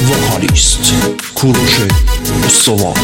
وکالیست کوروش استوار.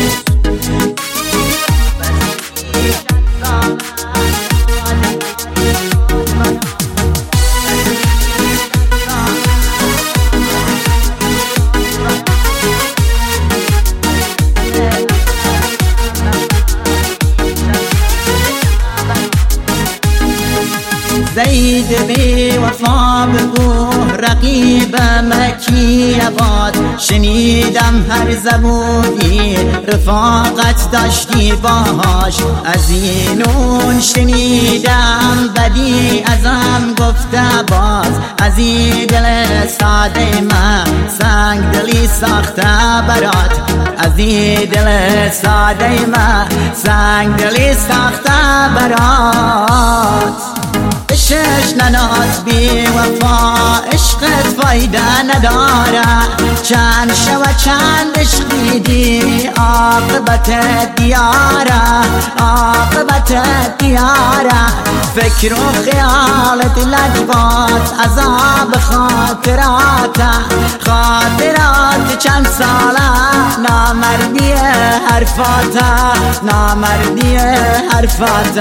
زید بی وفا بگو رقیب مکی آباد، شنیدم هر زبونی رفاقت داشتی باهاش، از اینون شنیدم بدی ازم گفته باز، از این دل ساده من سنگ دلی ساخته برات، از این دل ساده من سنگ دلی ساخته برات. شش ننات بی وفا عشقت فایده نداره، چند شو چند عشق دیدی عاقبت دیاره، عاقبت دیاره. فکر و خیالت لجبات عذاب خاطرات، خاطرات چند ساله نامردی حرفات، نامردی حرفات.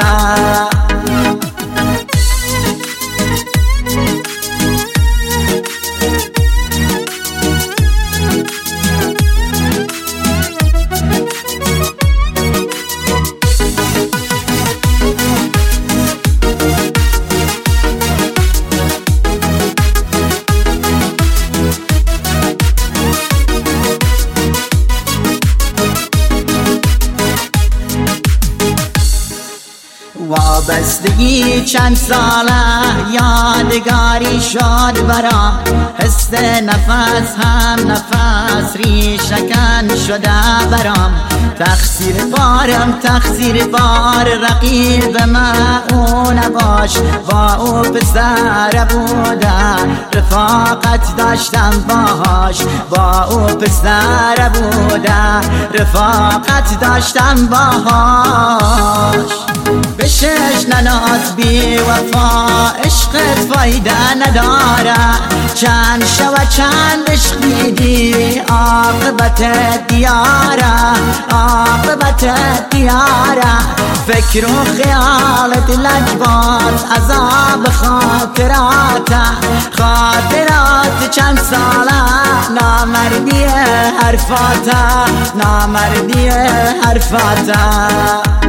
وابستگی چند ساله یادگاری شد برام، حس نفس هم نفس ریشکن شده برام. تقصیر بارم تقصیر بار رقیب من او نباش، با او پسر بودم رفاقت داشتم باهاش، با او پسر بودم رفاقت داشتم باهاش. بشش ننات بی وفا عشقت فایده نداره، چند شو چند عشق دیدی عاقبت دیاره، عاقبت دیاره. فکر و خیالت لجبات عذاب خاطرات، خاطرات چند ساله نامردی حرفات، نامردی حرفات.